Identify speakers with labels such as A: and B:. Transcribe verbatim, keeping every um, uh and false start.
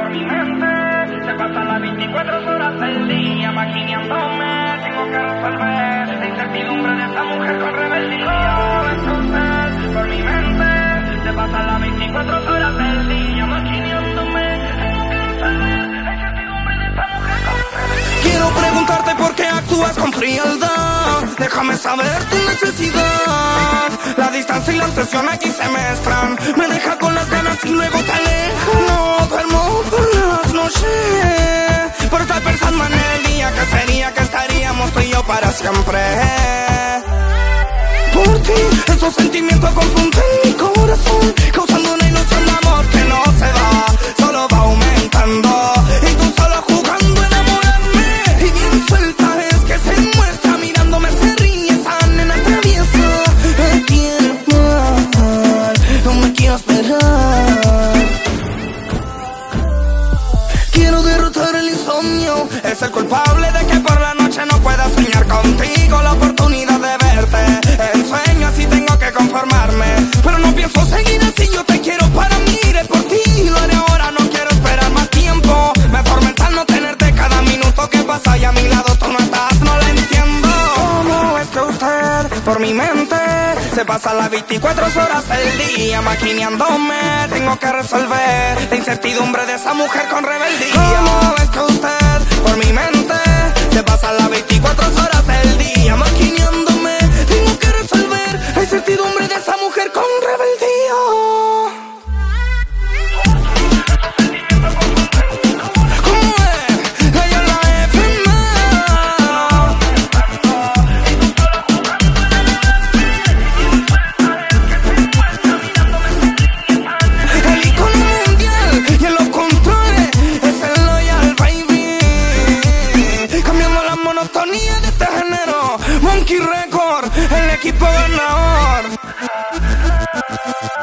A: por mi mente. Se pasan las veinticuatro horas del día maquineándome. Tengo que resolver la incertidumbre de esta mujer con rebeldía. Entonces, por mi mente. Se pasan las veinticuatro horas del día maquineándome. Tengo que resolver la incertidumbre de esta mujer con rebeldía.
B: Quiero preguntarte por qué actúas con frialdad. Déjame saber tu necesidad. La distancia y la obsesión aquí se mezclan. Me deja con las ganas y luego te aleja. No duermo por las noches por estar pensando en el día que sería que estaríamos tú y yo para siempre. Por ti, esos sentimientos confunden mi corazón, causando una ilusión de amor que no se va, solo va aumentando. Y tú solo jugando a enamorarme. Y bien suelta es que se muestra, mirándome se ríe, esa nena traviesa. Me tiene mal, no me quiero esperar. Quiero derrotar el insomnio, es el culpable de que por la noche no pueda soñar contigo. La oportunidad de verte en sueño, así tengo que conformarme. Pero no pienso seguir así, yo te quiero para mí, iré por ti, lo haré ahora, no quiero esperar más tiempo. Me atormenta no tenerte cada minuto que pasa y a mi lado tú no estás, no lo entiendo. ¿Cómo es que usted, por mi mente, se pasa las veinticuatro horas del día maquineándome? Tengo que resolver la incertidumbre de esa mujer con rebeldía. ¿Cómo es que usted, por mi mente, se pasa las veinticuatro horas del día maquineándome? Tengo que resolver la incertidumbre de esa mujer con rebeldía. ¿Cómo es? Ella es la F M A. El icono mundial y en los controles es el Loyal Baby. Cambiando la monotonía de este género, Monkey Record, el equipo ganador.